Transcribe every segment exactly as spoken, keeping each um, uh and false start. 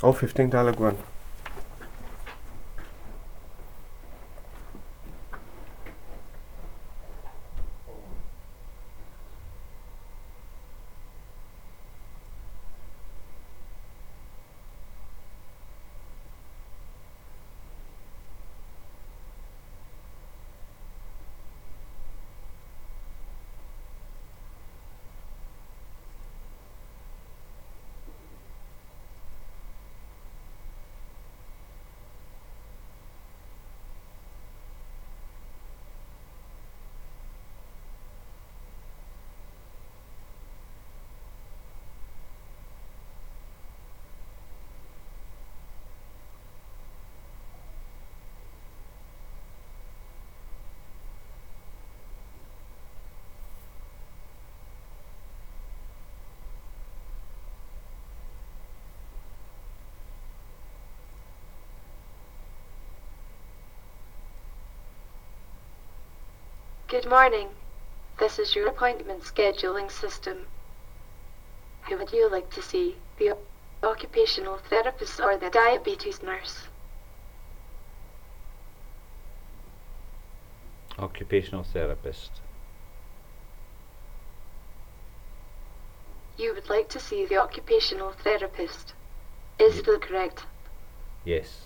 oh fifteen dialogue one. Good morning. This is your appointment scheduling system. Who would you like to see, the occupational therapist or the diabetes nurse? Occupational therapist. You would like to see the occupational therapist. Is Ye- that correct? Yes.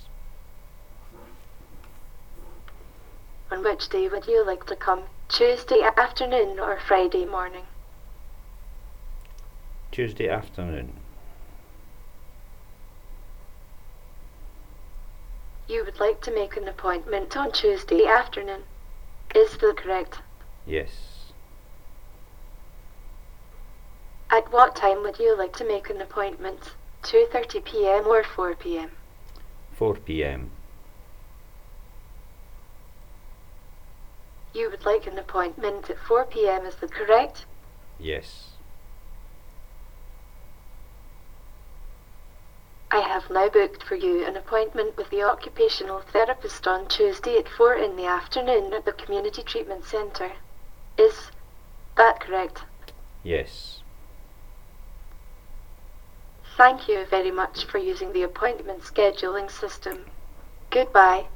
On which day would you like to come? Tuesday afternoon or Friday morning? Tuesday afternoon. You would like to make an appointment on Tuesday afternoon. Is that correct? Yes. At what time would you like to make an appointment? two thirty p m or four p m? four p m. You would like an appointment at four p m, is that correct? Yes. I have now booked for you an appointment with the occupational therapist on Tuesday at four in the afternoon at the Community Treatment Centre. Is that correct? Yes. Thank you very much for using the appointment scheduling system. Goodbye.